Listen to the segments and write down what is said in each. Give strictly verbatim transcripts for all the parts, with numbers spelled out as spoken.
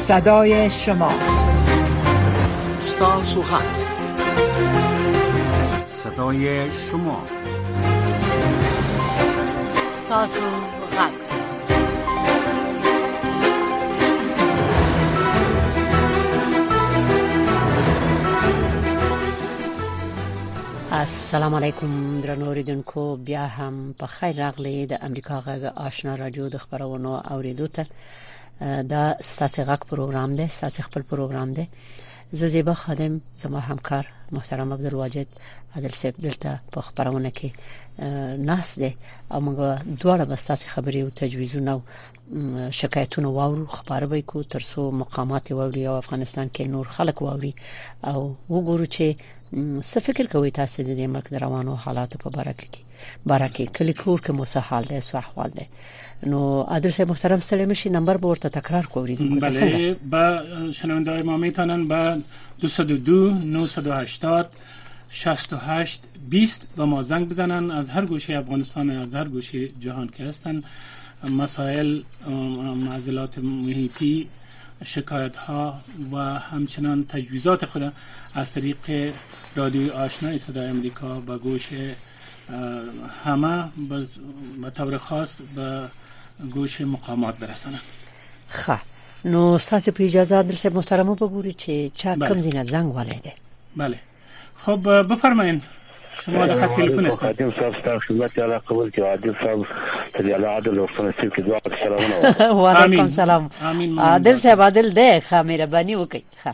صدای شما. ستاسو غږ، صدای شما. ستاسو غږ. السلام علیکم درنو اوریدونکو، بیا هم په خیر راغلی د امریکا غږ آشنا رادیو د خبرونو اوریدو ته. دا ستاسو غږ پروګرام دی، ستاسو خپل پروګرام دی. زه زیبا خادم، زما همکار محترم عبدالواجد عادل صاحب دلته په خبرونه کې ناس دی او موږ دواړه به ستاسو خبرې او تجویزونه او شکایتونه واورو، خبره به کو ترڅو مقامات واوري او افغانستان کې نور خلک واوري او وګورو چې څه فکر کوي تاسو د دې ملک د روانو حالاتو په اړه کې باره کې کلی کور کې مسحال دی، سو احوال دی. نو عادل صاحب محترم سلام شي، نمبر به ورته تکرار کوی. بله، با شنونده‌های ما میتونن با دو صفر دو نه هشت شصت و هشت بیست با ما زنگ بزنن از هر گوشه افغانستان، از هر گوشه جهان که هستن. مسائل معضلات محیطی، شکایت ها و همچنان تجویزات خود از طریق رادیوی آشنای صدای امریکا به گوش همه به طور خاص به گوش مقامات برسانند. خب نو ساسی په اجازه درس محترم بگوری چه چه کم زینه زنگ والده. بله خب بفرمایید، شما در خط تلفن هستید. عادل صاحب ستاسو خدمت الله قبول کړي. عادل صاحب تل الله عادل او فنسیب کې دعا سلامونه. و علیکم سلام. عادل صاحب عادل ده، ښه مهرباني وکړئ. ښه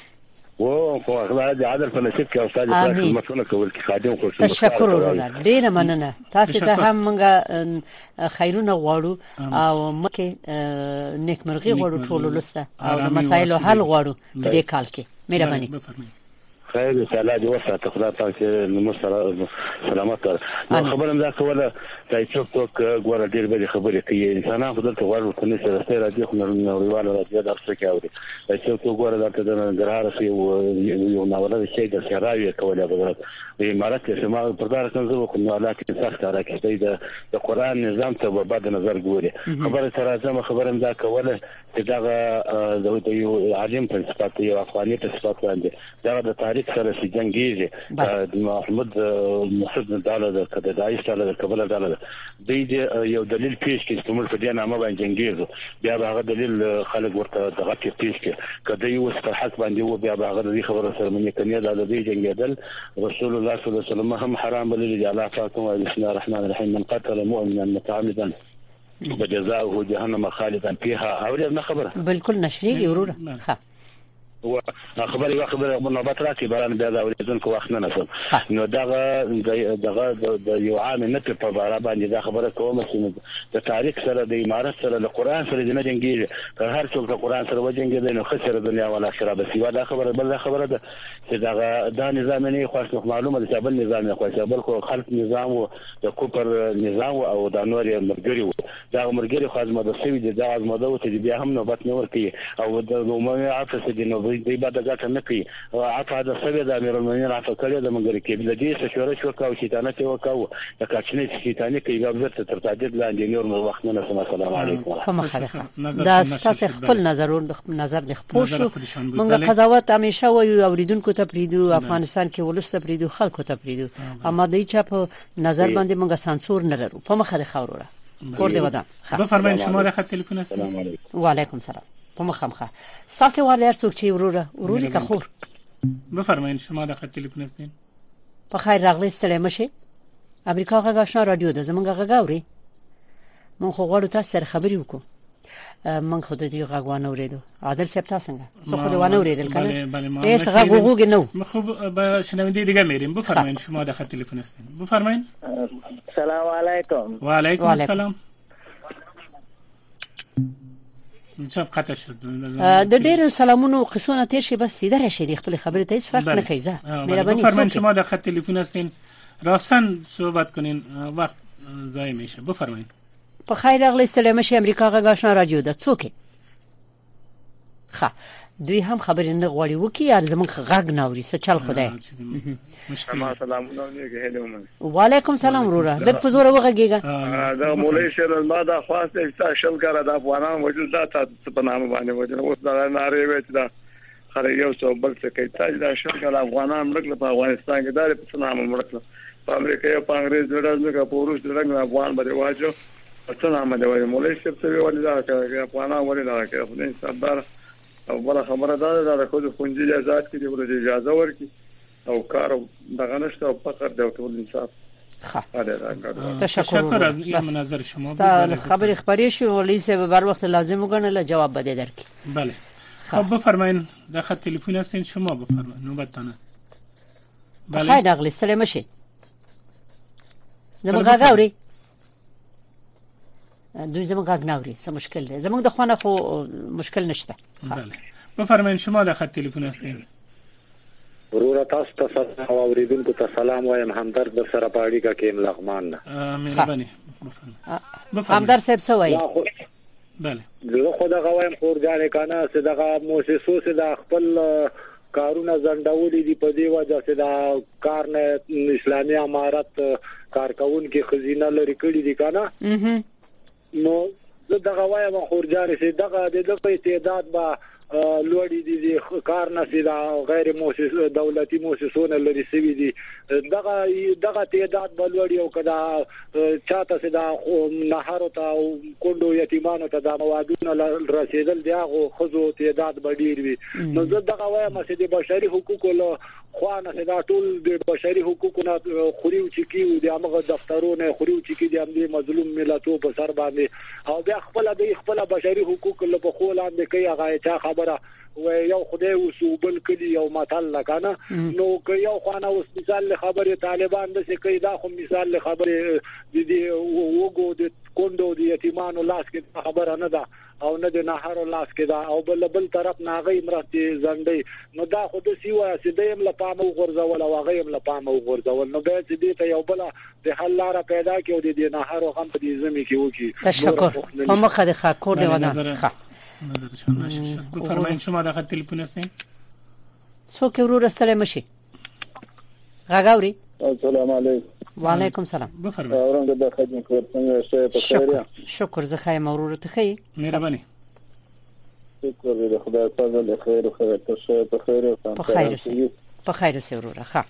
و خو غلا عادل فنسیب کې استاد تاسو خدمتونه کول کې خادم خو تشکر ورونه، ډیر مننه. تاسو ته هم موږ خیرونه غواړو او مکه نیکمرغي غواړو ټول لسته او د مسایلو حل غواړو په دې کال کې. مهرباني. خیر سالا دی وسه خدای پاک نو سلامت نو خبرم دا کوله چې څوک څوک ګوره ډیر به خبرې کوي. انسانان خدای ته ورو کني سره سره راځي خو نو ریواله راځي دا څه کوي. څوک څوک ګوره دا ته د ګرار سي یو ناوله شي د شراوي کوله به د امارات چې ما په دار څنګه وکړو نو لکه سخت راکړي د د قران نظام ته په بد نظر ګوري. خبره سره زما خبرم دا کوله چې دا د یو عالم په صفات یو افغاني په صفات باندې دا د تاریخ سره چې جنگیږي د محمد مسعود داله د کدای سره د قبل داله د یو دلیل پیش کې چې موږ په دې نامه باندې جنگیږو، بیا هغه دلیل خلک ورته دغه پیش کې کدی یو ستر حق باندې و بیا هغه د خبره سره منې کني د دې جنگیدل رسول الله صلی الله علیه وسلم هم حرام بللی دی. الله تعالی بسم الله الرحمن الرحیم من قتل مؤمنا متعمدا فجزاؤه جهنم خالدا فيها. اوري خبره بالکل نشریږي وروره. ها و خبري یو خبره منوبت راکې باران بیا دا اوریدونکو وخت نه نسم نو دغه دغه د یو عام نه په بار باندې دا خبره کوم چې د تاریخ سره د امارت سره د قران سره د نه جنگي که هر څوک د قران سره وجنګي د نو خسر دنیا ولا آخرت بس یو دا خبره بل خبره ده چې دغه دا نظام نه خو معلومه ده چې بل نظام نه خو بل خو خلق نظام او د کوپر نظام او د نور مرګري دا مرګري خو ازمه د سوي د ازمه ده چې بیا هم نوبت نه ورکي او د عمومي عفس د نو دی بعد ګټه نه کوي. عفا د سوي د امیر المؤمنین عفا کړی د منګری کې د دې څه شورش وکاو چې تانه ته وکاو د کاچنې چې تانه کې یو ځل تر تعدید لاندې نور نو وخت نه سم. السلام علیکم. دا ستاسو خپل نظر نظر د خپل شو. موږ قضاوت همیشه وایو اوریدونکو ته پریدو، افغانستان کې ولست پریدو، خلکو ته پریدو، اما دای چې په نظر باندې موږ سانسور نه لرو. په مخه د خوروره کور دی ودان. بفرمایئ شما د خط تلفن است. السلام علیکم. و علیکم سلام. په مخامخه ستاسو ولر څوک چې وروره وروری که خور. بفرمایئ شما د خط تلفن هستین. په خیر راغلی ستړي مشه. امریکا غږ آشنا رادیو د زمونږ غږ اوري. مونږ خو غواړو تاسو سره خبرې وکړو. مونږ خو د دې غږ وانه اوریدو. عادل صاحب تاسو څنګه؟ څه خو د وانه اوریدل کنه؟ ایس غږ وګورئ نو. خب به شنونده دیگه میریم. بفرمایئ شما د خط تلفن هستین. بفرمایئ. سلام علیکم. و علیکم السلام. چپ قطع شد. د ډیرو سلامونو قصونه تیر شي بس سیده راشي خپل خبره ته هیڅ فرق نه کوي. زه مهرباني بفرمایئ شما در خط تلفن هستین. راستن صحبت کنین وقت ضایع میشه. بفرمایئ. په خیر راغلی ستړي مشه. امریکا غږ آشنا رادیو د څوک ښه دوی هم خبرې نه غواړي وکي یا زمونږ غږ نه اوري څه چل خدای ما سلام علیکم هلو وعلیکم سلام وروره د په زور وغږیږه دا مولوی شیر ما دا خواسته چې شل کړه د افغانان وجود دا تاسو په نامه باندې وجود اوس دا ناره وچ دا خره یو څو بل څه کوي تاسو دا شل کړه افغانان مړکله په افغانستان کې دا په نامه مړکله په امریکا او په انګریز ډېر نه په روس ډېر افغان باندې واجو په نامه دی مولوی شیر څه ویل دا چې افغانان ولې دا کوي په دې صبر او بل خبره دا ده خو د خونجي آزاد کې دی ولې اجازه ورکړي او کار دغه نشته او فقر د ټول انصاف تشکر از این منظر شما بود خبر خبری شو ولی سه بر وقت لازم وگنه جواب بده درک بله خب بفرمایید در خط تلفن هستین شما بفرمایید نوبتتان بله خیر اغلی سلام شي زموږ غاوري دوی زموږ غاګ ناوري څه مشکل دی زموږ د خوانه خو مشکل نشته بله بفرمایید شما در خط تلفن هستین ورور تاسو ته سلام او اوریدونکو ته سلام وایم همدرد در سره پاړی کا کېم لغمان مهرباني بفرمایئ همدرد صاحب سوای بله زه خو دا غوایم خور ځانې کنه چې دغه موسسو چې د خپل کارونه زندولې دي په دی وجه چې دا کار نه اسلامي امارت کارکون کې خزینه لري کړی دي کنه نو زه دا غوایم خور ځانې چې دغه د دغه تعداد با لوړی دي کار نه سي دا غیر مؤسسه دولتي مؤسسونه لري سوي دي دغه دغه تعداد بلوړی او کدا چاته سي دا نهارو ته کوندو یتیمانو ته دا موادونه رسیدل دی هغه خزو تعداد بډیر وي نو زه دغه وایم چې د بشري حقوقو له خوانه دا ټول د بشري حقوقو خوريو چکیو د هغه دفترونه خوريو چکی د هم مظلوم ملتو په سر باندې او بیا خپل د خپل بشري حقوق له په خو لاندې کوي هغه چا خبره و یو خدای وسوبل کړي یو متل لکنه نو که یو خوانه اوس مثال خبره طالبان د څه کوي دا خو مثال خبره د دې وګو د کوندو د یتیمانو لاس کې خبره نه ده او نه د نهارو لاس کې دا او بل بل طرف ناغي مرستي زندې نو دا خو د سیوا چې دیم لپاره وغورځول او غیم لپاره وغورځول نو به دې ته یو بل د حل لار پیدا کړي او د نهارو هم په دې زمي کې وکی تشکر هم خدای خاکور دی ودان نظرشان نشه شد بفرمایید شما در خط تلفن هستین څوک ورور سلام شي غاګاوري السلام علیکم وعلیکم سلام بفرمایید اورنګ د خدمت ورڅنګه شي په خیر شکر زه خایم ورور ته خی مهرباني شکر دې خدای فضل خیر او خیر ته شي په خیر او په خیر سي په خیر سي ورور ښه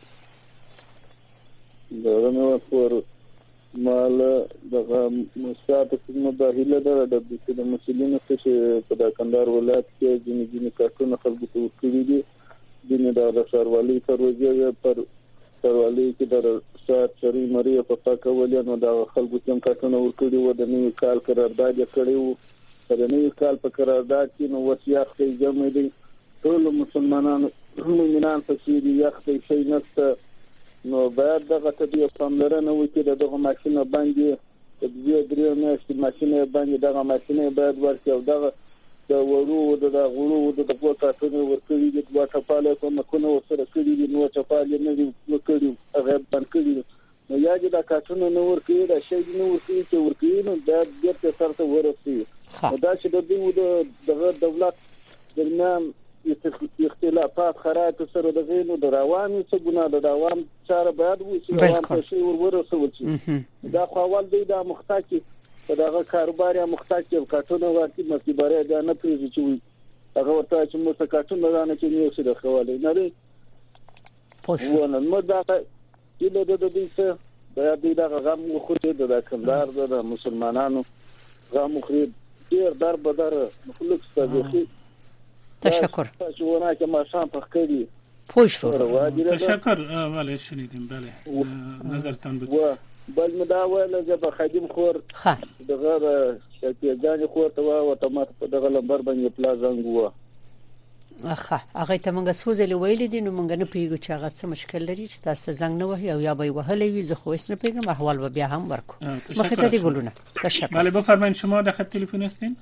دا نو پر مال دغه مستعد مداخله ده د مسلمانانو چې په د کندهار ولایت کې ځینې ځینې کارونه خلکو ته ورکړي دي ځینې د شهروالۍ پروژې پر شهروالۍ کې د ساتري مری په پاکولیا نو د خلکو ته کارونه ورکړي و د نوي کال قرارداد کړي وو د نوي کال په قرارداد کې نو وصیت کوي جمع دي ټول مسلمانانو مومنان په سیری یخت شي نفسه نو باید دغه ته د پاملرنه وکړي دغه ماشينه باندې د دې درې میاشتې ماشينه باندې دغه ماشينه باید ورکړي او دغه د ورو د غړو د دغه کارتونه ورکړي د واټه پاله کوم کنه سره کړي دي نو چې پاله نه دي وکړي هغه باندې کړي نو یاګه د کارتونه نو ورکړي دا شی نو ورکړي چې ورکړي نو دا د ترته ورسي دا چې د دې د دولت درمیان اختلافات خرایط سره د غینو د رواني څه ګناه د روان چاره باید وي چې روان څه شی ورسول شي دا خو اول دی دا مختاکی دغه کاروبار یا مختاکی کارتونه ورته مصیبره دا نه پیږي چې هغه ورته چې مو څه کارتونه نه چې نیو څه د خوالي نه لري پوښونه نو دا چې د دې څه دا د دغه غم خوري د کندهار د مسلمانانو غم خوري ډیر در بدر مخلوق ستاسو تشکر شونه که ما شام پخکری پوش تشکر بله شنیدیم بله نظرتان بود بل مداوله زه خادم خور ها دغه شتیجان خور ته و اتومات په دغه لمبر باندې پلازنګ و اخه هغه ته موږ سوزل ویل دي نو موږ نه پیګو چې هغه څه مشکل لري چې تاسو زنګ نه وهي او یا به وهلې وي زه خو هیڅ نه پیګم احوال و بیا هم ورکو مخه ته دی ګلونه تشکر بله بفرمایید شما در خط تلفن هستین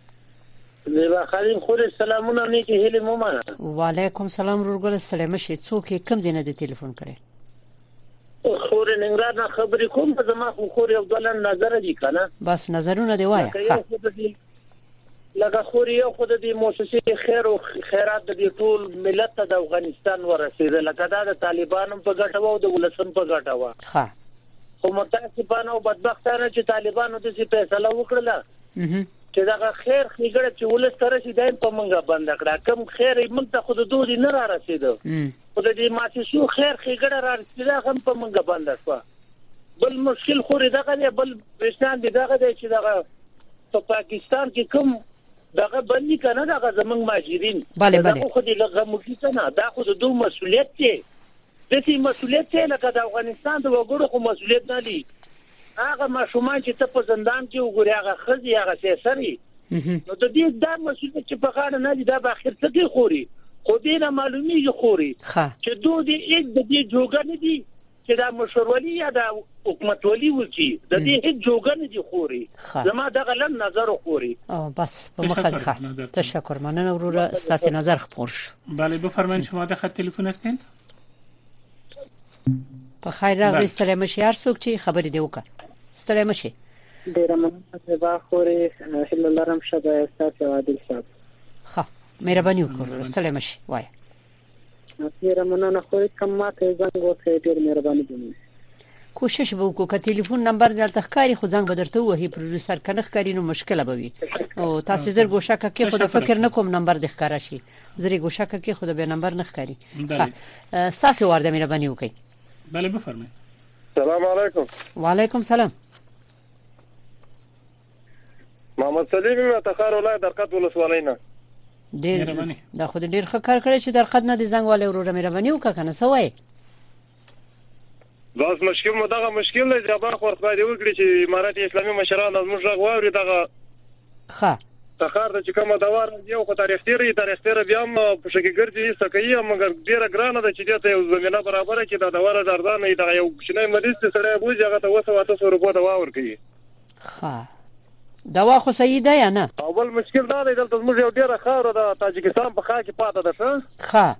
زیبا خادم خور سلامونه نیکی هلی مومنه و علیکم سلام ورګل سلام شي څوک کم دینه د ټلیفون کړي خور ننګرهار نه خبرې کوم زما خور یو ډول نظر دي کنه بس نظرونه دی وایي لکه خوري یو خود د مؤسسې خیر او خیرات د ټول ملت د افغانستان ورسېده لکه دا د طالبانو په ګټه و او د ولسم په ګټه و ها خو متاسفانه او بدبختانه چې طالبانو د څه فیصله وکړه چې دا خیر خېګړه چې ولس تر شي دایم په منګه بند کړه کم خیر موږ ته خود دوی نه را رسیدو خو د دې ماسیسو خیر خېګړه را رسیدا هم په منګه بند شو بل مشکل خوري دغه دی بل پاکستان دی دغه دی چې دغه په پاکستان کې کوم دغه بندي کنه دغه زمنګ ماجرین دغه خو دې لغه مخکې نه دا خو د دوه مسولیت دی د دې مسولیت څخه لکه د افغانستان د وګړو خو مسولیت نه لري هغه ماشومان چې ته په زندان کې وګورې هغه خزي هغه سیسري نو د دې د مسولیت چې په غاړه نه دي دا به اخر څه کې خوري خو دې نه معلومیږي خوري چې دوی دې هیڅ د دې جوګه نه دي چې دا مشورولي یا د حکومت ولي وکي د دې هیڅ جوګه نه دي خوري زما د غلن نظر خوري او بس په مخه تشکر مننه وروره ستاسو نظر خبر شو بله بفرمایید شما د خط تلفن هستین په خیر راغلی ستړی مشي هر څوک چې خبرې دی وکړه ستړی مشي ډیره مننه با خوري هله لرم شبه تاسو عادل صاحب ها مهرباني وکړه ستړی مشي وای ډیره مننه خوري کوم ماته زنګ وکړئ ډیر مهرباني کوم کوشش به وکړو چې ټلیفون نمبر دلته ښکاری خو زنګ بدرته وਹੀ پروډوسر کنه ښکاری نو مشکل به وي او تاسو زر ګوښه کې خود فکر نکوم نمبر د ښکارا شي زری ګوښه کې خود به نمبر نه ښکاری تاسو ورته مهرباني وکړئ بله بفرمایید السلام علیکم وعلیکم السلام محمد سلیم متخار ولایت درقد ولسوالینا ډیر دا خود ډیر ښه کار کړی چې درقد نه دي زنګ والے وروره مهرباني وکړه کنه سوای بس مشکل مو دغه مشکل دی چې باغ ورته دی وکړي چې امارات اسلامي مشران زموږ غواړي دغه ښه تخار د چې کومه دوار یو خو تاریخ تیری تاریخ تیر بیا هم په شکل ګرځي سکه مګر ډیره ګرانه ده چې ته یو زمينه برابر کې د دوار دردانه د یو شنه مریض سره بوځي هغه ته وسو تاسو روپو دا ور کوي ښه دوا خو صحیح ده یا نه اول مشکل دا دی دلته موږ یو ډیره خاور د تاجکستان په خا کې پاته ده ښه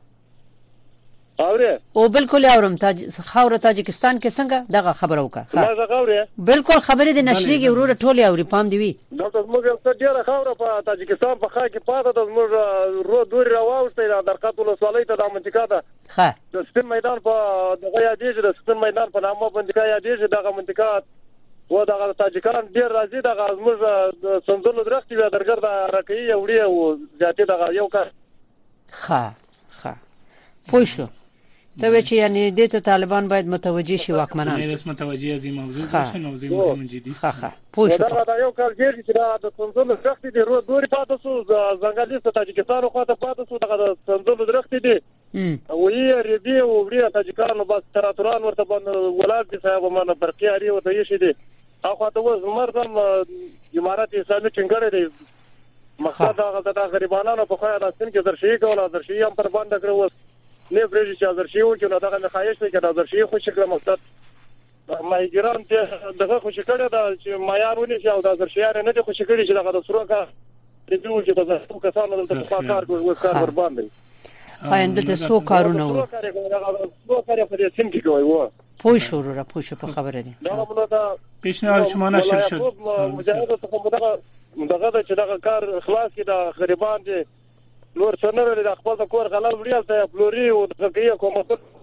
اوره او بالکل اورم تاج خاور تاجکستان کې څنګه دغه خبر وکړه ها زه غوړې بالکل خبرې د نشریږي وروره ټولې اوري پام دی وی دلته موږ یو څه ډیره خاور په تاجکستان په خا کې پاته ده موږ رو دوري راوځي د درقات ولسوالۍ ته د منطقه ده ښه د سپین میدان په دغه یادېږي د سپین میدان په نامه باندې یادېږي دغه منطقه و دغه تاجکان ډیر راځي دغه موږ سندلو درختي به درګرد راکې وړي او ځاتې دغه یو کار ښه ښه پوه شو ته چې یعنی د ته طالبان باید متوجي شي واکمنان نه رسمه توجي از این موضوع باشه موضوع مهم جدي ښه ښه پوه شو دا یو کار چې د سندلو درختي دی رو دوري پاتې سو ځنګلي تاجکستان خو ته پاتې سو دغه سندلو درختي دی او یې ریدي او وړي تاجکانو بس تراتوران ورته باندې ولادت دي صاحب مانه برقياري او ته شي دي اخو ته وز مرزم امارات اسلامي څنګه دی مقصد هغه د غریبانو په خوا د سن کې درشي کوله درشي هم پر باندې کړو نه پرېږي چې درشي و چې دغه نه خایش نه کې درشي خو شکل مقصد ماهیګران ته دغه خو شکل دا چې معیارونه چې او د درشيار نه دي خو شکل چې دغه د سرو کا د دې چې د کسانو د کار کوي کار ور باندې خاينده ته سو کارونه و سو کار په دې سن کې کوي و پوه شو را پوه شو په خبره دي دا موږ ته پیشنهاد شما نشر شد مجاهد ته دغه دغه چې دغه کار خلاص کې د غریبان دي نور څنګه د خپل کور غلل وړي ته فلوري او دغه کومه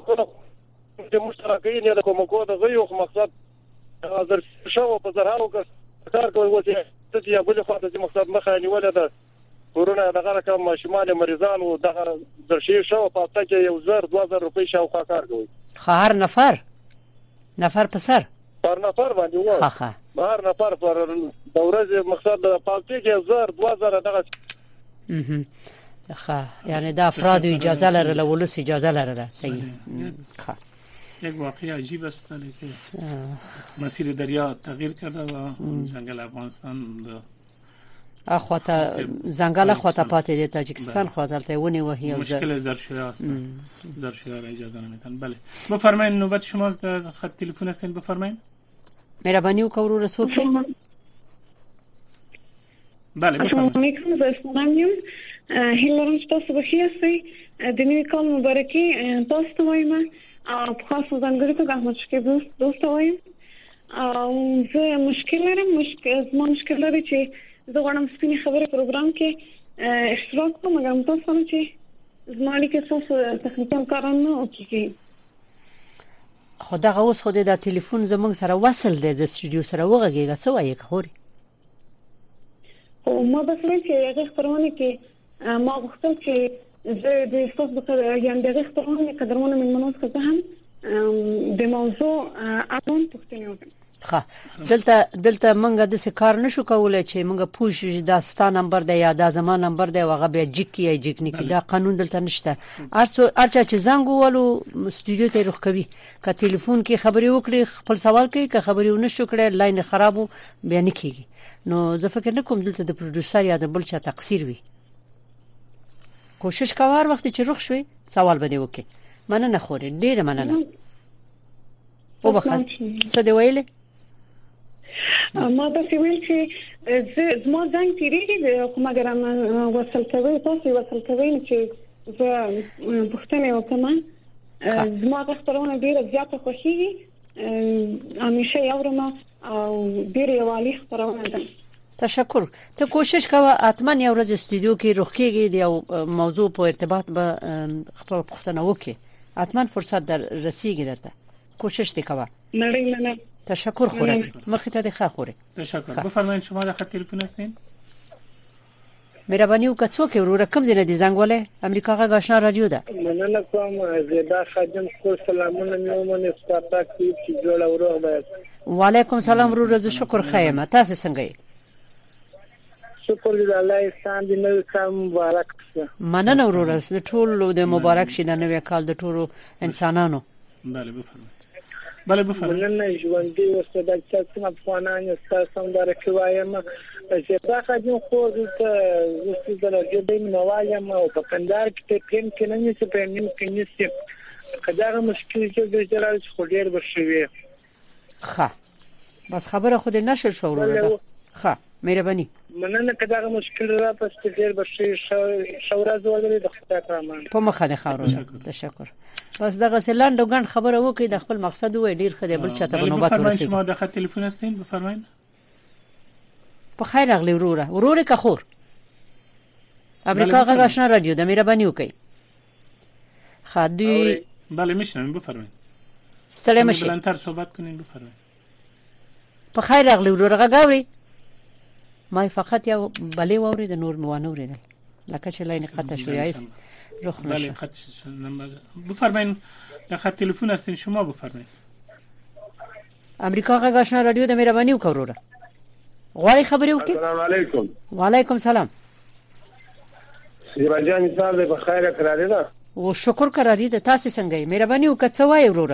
د مشترکین یا کومه کو د غيو مقصد حاضر شو په زرهاو کار کوي وته چې یا بل خو د مقصد مخه نیول ده ورونه دغه کوم شمال مریضان او دغه درشي شو په تاسو کې یو زر دوه زره روپۍ شاو کار کوي هر نفر نفر په سر پر نفر باندې و ښه هر نفر پر د ورځې مقصد د پالتي کې زر دوه زره دغه اها ښه یعنی دا افراد اجازه لرله ولس اجازه لرله صحیح ښه یک واقعی عجیب است که مسیر دریا تغییر کرده و جنگل افغانستان اخواته زنګل اخواته پاتې دی تاجکستان خاطر ته ونی وهی مشکل زرشویا است زرشویا را اجازه نمیدن. بله بفرمایید نوبت شماست در خط تلفن هستین بفرمایید مهربانی وکړو رسول بله بفرمایید علیکم زسلام یم هیلرم تاسو بخیر سئ د نوي کال مبارکي تاسو ته وایم او په خاص ځانګړي توګه احمد شکیب دوست وایم او زه مشکل لرم مشکل زما مشکل لري چې زه غواړم سپینې خبرې پروګرام کې اشتراک وکړم مګر متاسفانه چې زما لیکه تاسو تخنیکي کارونه نه کوي. خو دا اوس خو د ټلیفون زمونږ سره وصل دی د سټوډیو سره وغږیږي څه وایي خوري. او ما بس وایي چې هغه خبرونه کې ما غوښتل چې زه د تاسو په یان دغه خبرونه قدرونه من منوس څخه هم د موضوع اړوند پوښتنه وکړم. ښه دلته دلته مونږه د څه کار نشو کولای چې مونږه پوښ داستا نمبر دی یا د زمان نمبر دی هغه به جک کی جک نه کی دا قانون دلته نشته. ارڅو ارچا چې زنګ ولو سټوډیو ته روخ کوي که ټلیفون کې خبري وکړي خپل سوال کوي که خبري ونشو کړي لاین خرابو بیان کیږي. نو زه فکر نه کوم دلته د پروډوسر یا د بل چا تقصیر وي. کوشش کوار وخت چې روخ شوي سوال بده وکي مننه خوري ډیره مننه. او بخښه څه دی ویلې ما دا ویل چې زما ځان تیریږي کومه ګرام وصل کوي تاسو وصل کوي چې زه پښتنه وکم زما غوښتنه ډیره زیاته خوشي همیشه یورم او ډیره والی خبرونه ده. تشکر. ته کوشش کوه اتمن یو ورځ استودیو کې روخیږي د یو موضوع په ارتباط به خپل پښتنه وکي اتمن فرصت در رسیږي درته کوشش وکړه. نړۍ نه تشکر خوره مخې ته د ښه خوره. تشکر. بفرمایئ شما د خط تلیفون هستین؟ مهرباني وکړه څوک ورو رقم زنه دي زنګ ولې امریکا غا غشنا رادیو ده. مننه کوم زیدا خادم خو سلامونه میومن استاپاک چې جوړ اورو به. وعلیکم سلام ورو رز شکر خیمه تاسو څنګه یې؟ شکر دې الله انسان دې نو سم مبارک شه. مننه ورو رز د ټول د مبارک شه د نوې کال د ټولو انسانانو. بله بفرمایئ. بله بفرمایئ. مننه ژوندۍ اوسه د څه افغانان تاسو هم درکې وایم چې دا خاجو خو د وستې د دې منوایم او په کندهار کې پین کې نه نشي په نیم کې نشي کداغه مشکل چې د جلال خو ډیر بشوي. ښه بس خبره خو دې نشر شو ورته. ښه مهرباني. مننه کداغه مشکل را پس ډیر بشوي شورا زوړلې د خدای کرمان په مخه ده خاورو. تشکر. بس دغه سلاند وګڼ خبره وکي د خپل مقصد وای ډیر خدای بل چاته په نوبت ورسېږي. شما د خط تلیفون هستین بفرمایئ. په خیر اغلی وروره وروره که خور امریکا غا غشنا رادیو د مهرباني وکي. خادي بله میشنم بفرمایئ. ستړی مشي بلندتر صحبت کنین بفرمایئ. په خیر اغلی وروره غاوري ما فقط یو بلې ووري د نور موانه ورېدل لکه چې لاین قطع شو یای رخ نشه. بله قطع نمبر بفرمایئ. د خط تلیفون هستین شما بفرمایئ. امریکا غا غشنا رادیو د مهرباني وکوروره غواړي خبرې وکړي. السلام علیکم. وعلیکم سلام. سیراجان صاحب په خیره قرارې ده او شکر قرارې ده تاسو څنګه یې مهرباني وکړه څه وایي وروره.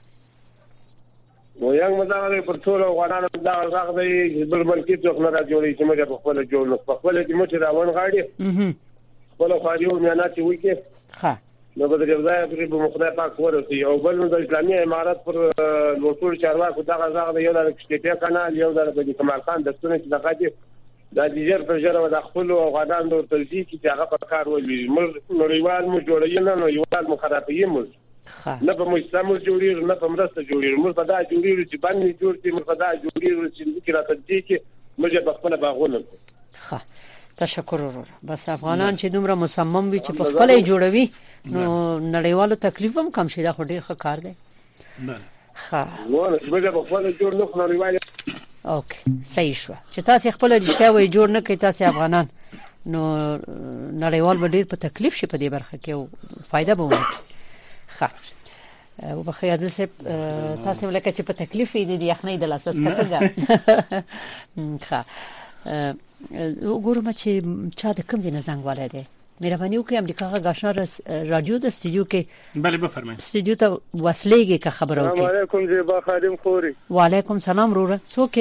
نو یو مدار پر ټول غواړم دا راغ دی بل بل کې څوک نه راځي چې موږ په خپل جوړ نو په خپل کې موږ راوون غاړي خپل خاریو میانات وکي. ښه نو به د ځای پر په مخدای پاک ورته او بل د اسلامي امارات پر لوټول چارواکو دا راغ دی یو د کشته کانال یو د کمال خان د ستونې د غاټي د دیجر پر جره د خپل غادان د تلزی چې هغه په کار ولې موږ نړیوال مو جوړی نه نو یو د مخربي موږ نه په مسلمان جوړیږي نه په مرسته جوړیږي موږ په دا جوړیږي چې باندې جوړ دي موږ په دا جوړیږي چې فکر راځي چې موږ په خپل باغونه. ښه تشکر وروره. بس افغانان چې دومره مصمم وي چې په خپل جوړوي نو نړیوالو تکلیف هم کم شي دا خو ډیر ښه کار دی. بله ښه نو موږ په خپل جوړ نه خو نړیوال. اوکې صحیح شو چې تاسو خپل رښتیا وایي جوړ نه کوي تاسو افغانان نو نړیوال به ډیر په تکلیف شي په دې برخه کې او فائدہ به ونکړي. ښه او بخیر د سه تاسو ولکه چې په تکلیف دي د یخنۍ د لاساس څنګه. ښه وګورم چې چا د کوم ځای نه زنګ والي دی مهرباني وکړئ امریکا غا غشنا رادیو د استودیو کې. بله بفرمایئ. استودیو ته وصلېږي که خبره وکړي. السلام علیکم زیبا خادم خوري. وعلیکم سلام وروره څوک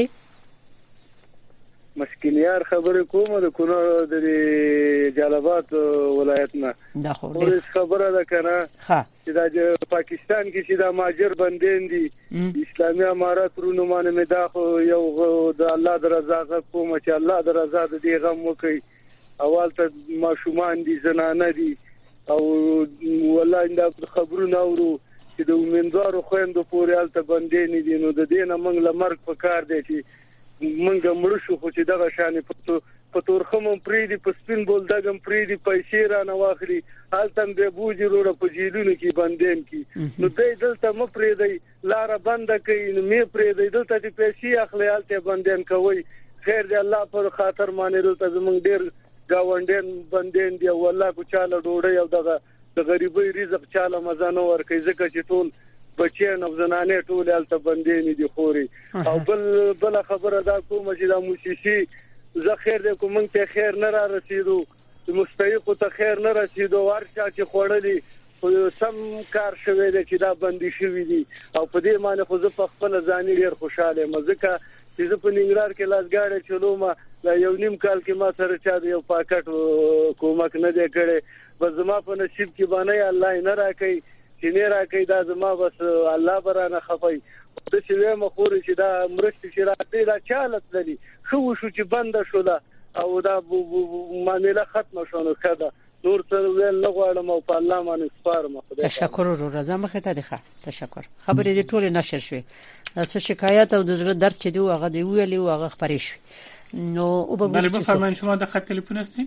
مشکلیار خبرې کوم د کونړ د جلالاباد ولایت نه. دا خو ډېر خبره ده کنه. ها چې د پاکستان کې چې د ماجر بندین دي اسلامي امارات رونو باندې مدا خو یو د الله د رضا کوم چې الله د رضا د دې غم وکي اول ته ماشومان دي زنانه دي او والله دا خبرونه اورو چې د ومنځارو خويندو پورې الته بندین دي نو د دې نه موږ لمرګ په کار دی چې منګه مړ شو خو چې دغه شان په په تورخم پرې دی په سپین بولدګم پرې دی پیسې را نه واخلي هلته به بوجي وروره په جیلونو کې بندین کې نو دې دلته م پرې دی لار بند کوي نو می پرې دی دلته چې پیسې اخلي هلته بندین کوي خیر دی الله پر خاطر باندې دلته زمونږ ډیر گاونډین بندین دی والله کو چاله ډوړې او دغه د غریبۍ رزق چاله مزه نه ورکوي ځکه چې ټول بچیان او زنانه ټول هلته بندین دي خوري او بل بل خبره دا کوم چې دا موسیسي زه خیر دې کوم ته خیر نه را رسیدو مستحق ته خیر نه رسیدو ورچا چې خوړلې سم کار شوی دی چې دا بندي شوی دي او په دې معنی خو زه په خپل ځان ډیر خوشاله مزه چې زه په ننګرهار کې لاسګاړې چلوم دا یو نیم کال کې ما سره چا یو پاکټ کومک نه دی کړی بس زما په نصیب کې باندې الله نه راکړي چې نه راکړي دا زما بس الله برانه خفای د شوی مخوري چې دا مرستې چې راځي دا چالت لري خو شو چې بند شو دا او دا معاملې ختم شونه کړه نور څه ویل نه غواړم او په الله باندې سپارم خدای تشکر ورو راځه مخه ته ښه تشکر خبرې دې ټول نشر شوې څه شکایت او د زړه درد چې دی هغه دی ویلي او هغه خبرې شوې نو او به بله بفرمایید شما د خط تلفن هستین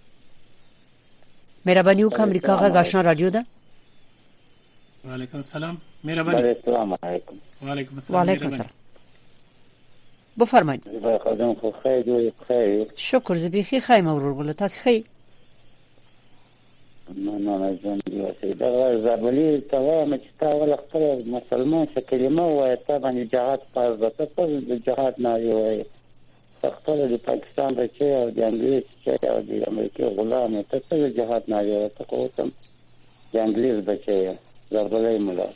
مهربانی وکړئ امریکا غا آشنا رادیو ده وعلیکم السلام مهربانی السلام علیکم وعلیکم السلام وعلیکم السلام بفرمایید خدام خو خیر او خیر شکر زبیخی خیر مرور بوله تاسو خیر نه نه جون دی واسه دا زابلی تمام چې تا ول خپل مسلمان څه کلمه وایي طبعا جهاد پر ځکه په جهاد نه وایي خپل د پاکستان بچي او د انګلیس چې او د امریکا غلام ته څه جهاد نه وایي ته کوم د انګلیس بچي زابلی مولا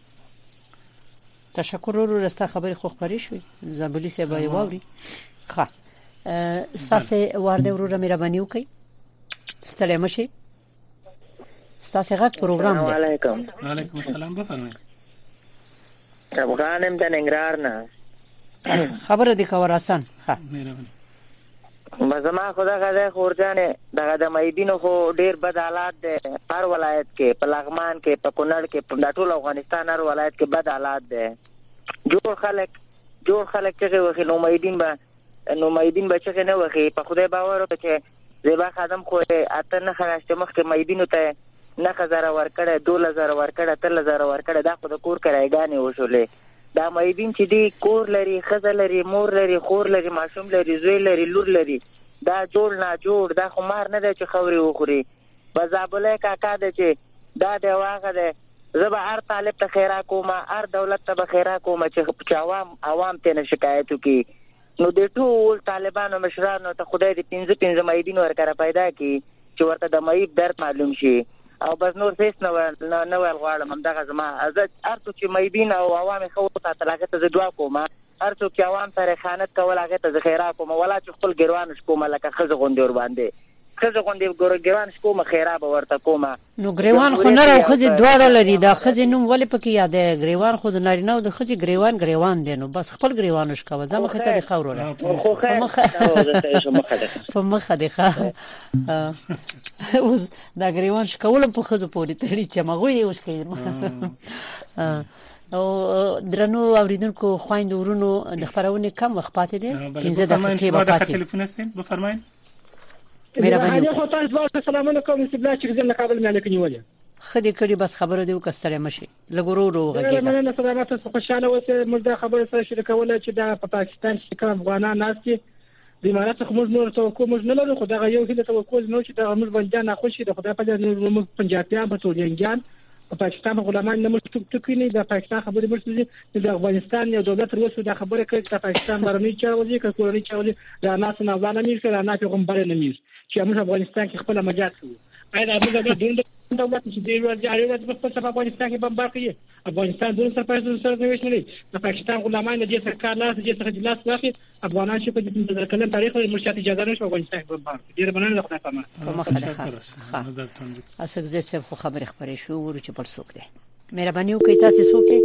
تشکر ورو راسته خبرې خو خبرې شوې زابلی سه به ووري ښه ساسه ورده ورو مهرباني وکړئ ستړي مشي ستاسو غږ پروګرام دی علیکم وعلیکم السلام بفرمایئ افغانم د ننګرهار نه خبره دي کور آسان ها مهرباني مزما خدا غزه خورجان دغه د مېدینو خو ډیر بد حالات دي هر ولایت کې په لغمان کې په کونړ کې په ټول افغانستان هر ولایت کې بد حالات دي جوړ خلک جوړ خلک چې وخت نو مېدین به نو مېدین به چې نه وخی په خدای باور وکړي چې زیبا خادم خو اته نه خلاصته مخ کې مېدینو ته نه هزار ورکړه دوه هزار ورکړه تل هزار ورکړه دا خو د کور کرایګانې وشولې دا مېدین چې دی کور لري خزه لري مور لري خور لري ماشوم لري زوی لري لور لري دا جوړ نه جوړ دا خو مار نه دی چې خوري وخوري بزابله کاکا دی چې دا دی واغه دی زبا هر طالب ته خیره کومه هر دولت ته خیره کومه چې عوام عوام ته نه شکایت وکي نو د ټول طالبانو مشرانو ته خدای دې پنځه پنځه مېدین ورکړه پیدا کی چې ورته د مېب درد معلوم شي او بس نور هیڅ نه نه ول غواړم هم دغه زما ازت ارته چې مېبین او عوام خو ته تلاګه ته دعا کوم ارته چې عوام سره خیانت کول هغه ته خیره کوم ولا چې خپل ګروان شکوم لکه خزه غوندې ور باندې خزه غوندې ګور ګروان شکوم خیره به ورته کوم نو ګریوان خو نه راو خزه دواړه لري دا خزه نوم ولې پکې یاده ګریوان خو نه لري نو د خزه ګریوان ګریوان دی نو بس خپل ګریوان شکوه زما خته د خورو را خو خیر په مخه ده ښه اوس دا ګریوان شکول په خزه پوري تړي چې مغوي اوس کوي او درنو اوریدونکو خويند ورونو د خبرونه کم وخت پاتې دي پنځه دقیقې به پاتې تلیفون استین بفرمایئ مهرباني خو تاسو السلام علیکم استبلا چې زنه قابل مې لیکنی ولې خدي کړي بس خبره دی وکړه مشي لګورو وغږیږي مننه سلامات خوشاله اوسه مردا خبره سره شریکوله چې دا په پاکستان کې کوم افغانان ناشتي د امارات خو موږ نور توقع موږ نه لرو خو دا یو هله توقع نو چې دا موږ باندې نه خوشي د خدای په دې موږ پنجابیان په ټولنګان په پاکستان غلامان نه موږ ټک ټکینی د پاکستان خبرې مرسته د افغانستان یو دولت وروسته د خبره کوي چې پاکستان برني چاوي کې کورنۍ چاوي دا ناس نه ځانه میر کړه نه کوم بل نه میر چې موږ افغانستان کې خپل مجاز کوو اېدا موږ د دین دولت چې دی ورځ جاري ورځ په خپل افغانستان کې بمبار کوي افغانستان دون سره پېژندل سره نوښت نه د پاکستان غلامان د دې سرکار لاس دې څخه جلاس واخی افغانان چې په دې د کلم تاریخ مرشد اجازه نشو افغانستان بمبار ډیر مننه خدای پامه اسه زه څه خو خبر خبرې شو ورو چې پر څوک دی مهرباني وکړئ تاسو څوک دی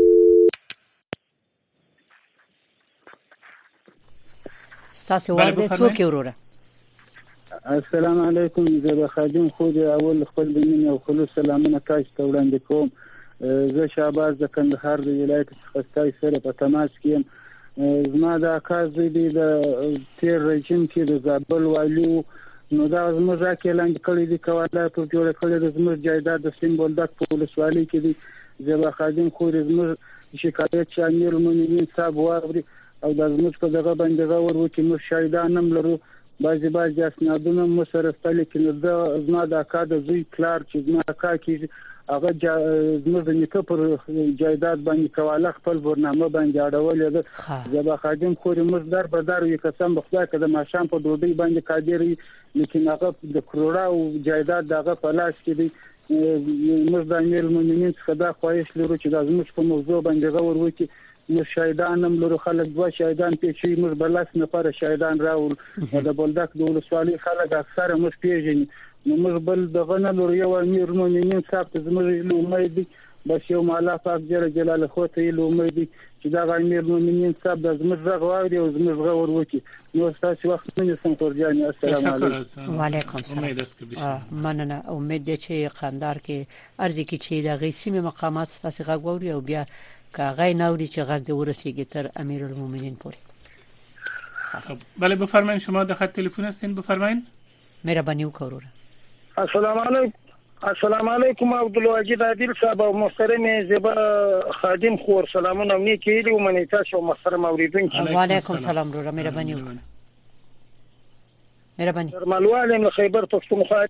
تاسو ورته څوک وروره السلام علیکم زه خادم خو د اول خپل بنین او خلوص سلامونه تاسو ته وړاندې کوم زه شهباز د کندهار د ولایت څخه تاسو سره په تماس کې زما د اکاز دی د تیر رژیم کې د زابل والیو نو دا زموږ راکېلان کړي دي کواله ټول جوړ کړي د زموږ جایداد د سیمبول د پولیسوالي کې دي زبا خادم خو زموږ شکایت شامل مونږ صاحب واري او د زموږ په دغه باندې غوړ و چې موږ شایدان هم لرو بعضی بعضی اسنادونه مو سره ستل کې د زما د اکا د زوی کلار چې زما اکا کې هغه زموږ د نیکه پر جایداد باندې کواله خپل برنامه باندې اړولې ده زبا خادم خو موږ در به در یو قسم به خدای کده ما شام په ډوډۍ باندې قادرې لیکن هغه د کروڑا او جایداد دغه په لاس کې دی موږ د امیر المؤمنین څخه دا خواهش لرو چې د زموږ په موضوع باندې غور وکړي نو شایدان هم لرو خلک دوه شایدان پیښې موږ بلس نفر شایدان راول د بولدک د ولسوالۍ خلک اکثر موږ پیژني نو موږ بل دغه نه لرو یو امیر المؤمنین صاحب ته زموږ امید دي بس یو مالا پاک جل جلاله خو ته له امید دي چې دا امیر المؤمنین صاحب د زموږ غږ واوري او زموږ غور وکړي نو تاسو وخت نه سم خورجاني السلام علیکم وعلیکم السلام مننه امید دي چې خاندار کې ارزي کې چې د غیسیمه مقامات تاسو غږ واوري او بیا که غي ناوړي چې غږ د ورسیږي تر امیر المؤمنین پورې. بله بفرمایید شما در خط تلفن هستین بفرمایید. مهربانی وکړئ. السلام علیکم. السلام علیکم عبدالواجد عادل صاحب او محترم زیبا خادم خور سلامونه مې کېدی او منی تاسو محترم اوریدونکو. وعلیکم السلام رو مهربانی وکړئ. مهربانی. درملوالم خیبر پختونخوا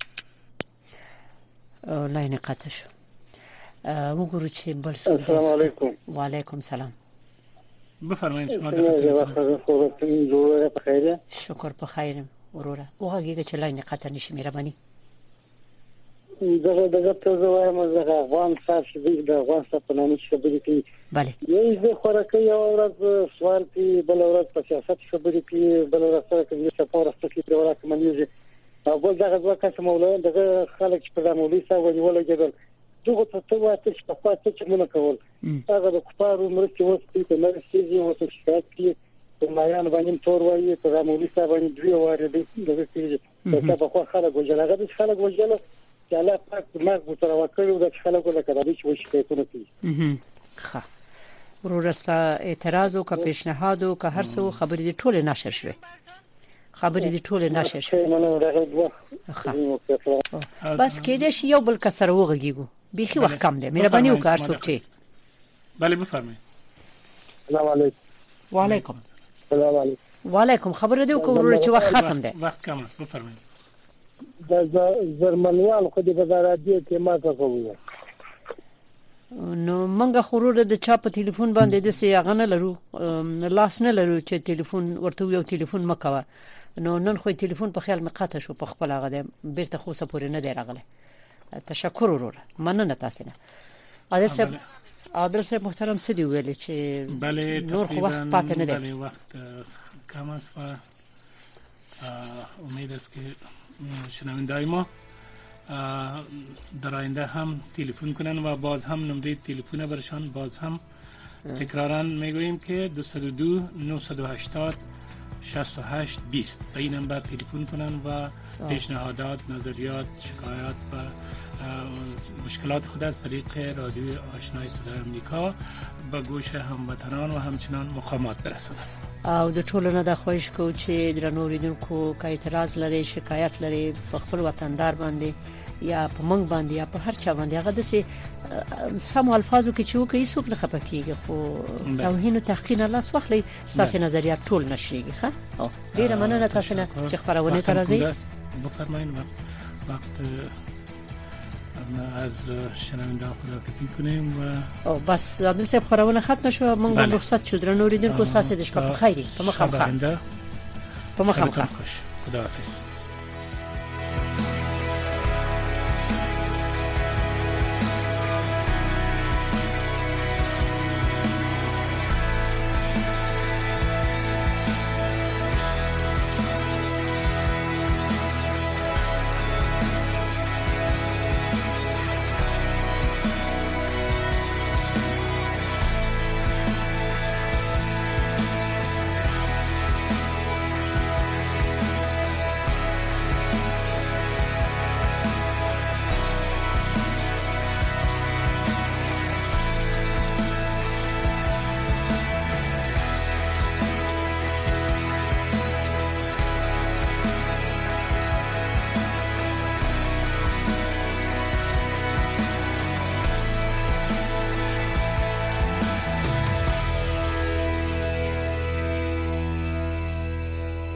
لاین قطع شو. وګورو چې بل څه. السلام علیکم. وعلیکم السلام. بفرمایئ شما د خبرو په خیره. شکر په خیرم وروره. وګورئ چې لاین قطع نشي مهربانی. دغه دغه ته زوایم زغه افغان صاحب چې د افغان صاحب په نامه خبرې کوي. bale. یو زه خورکه یو ورځ سوال کوي بل ورځ په سیاست خبرې کوي بل ورځ سره کوي چې په ورځ کې په ورځ منځي او بل دغه ځکه چې مولا دغه خلک چې په مولوی صاحب ونیول کېدل دغه ته ته واته چې په خاطر چې مونږ کول هغه د کفارو مرستې وسته په مرستې یو څه شکایت کوي په مایان باندې تور وایي په مولوی صاحب باندې دوی واره دي دغه څه چې په خو خلک وجلغه د خلک وجله چې الله پاک مرګ مو تر وکړو د خلکو لپاره د شي شکایتونه کوي. ښه ورسته اعتراض او که پیشنهاد او که هر څه خبرې د ټوله نشر شوه خبرې د ټوله نشر شوه بس کېدې شي یو بل کسر وغږیږو بيخي وخت کم دی مهرباني وکړئ څوک چې bale بفرمایئ. السلام علیکم. وعلیکم السلام علیکم. وعلیکم خبره دی وکړو چې وخت ختم دی. وخت کم بفرمایئ. د زرمنوال خو د بازارادي کې ما څه کوي نو منګه خورور د چا په ټلیفون باندې د سي غنه لرو لاس نه لرو چې ټلیفون ورته یو ټلیفون مکوه نو نن خو ټلیفون په خیال مقاطه شو په خپل هغه بیرته خو سپور نه دی راغله. تشکر ورور مننه تاسو نه. عادل صاحب عادل صاحب محترم سدي ویل چې bale نور خو وخت پاتې نه دی. bale وخت کم است و امید است که شنونده‌های ما در آینده هم تلفن کنن و باز هم نمره تلفن برشان باز هم تکرارا میگوییم که دو صفر دو نه هشت شصت و هشت بیست به این نمبر تلفن کنن و پیشنهادات نظریات شکایات و مشکلات خود از طریق رادیو آشنای صدای آمریکا به گوش هموطنان و همچنان مقامات برسانند. او د ټولو نه د خوښ کو چې درنو ریدونکو کا اعتراض لري شکایت لري په خپل وطندار باندې یا په منګ باندې یا په هر چا باندې هغه د سي سم الفاظو کې چې وکي څوک نه خپکیږي خو توهین او تحقیر الله سوخلي ساسي نظریات ټول نشریږي ښه او ډیره مننه تاسو نه چې خبرونه ترازی بفرمایئ وقت از شنونده خداحافظی کنیم و او بس عبدل صاحب خبرونه ختم شو موږ به رخصت شو درنو ریدونکو ساسي د شپه په خیری په مخه په مخه خوش خداحافظ.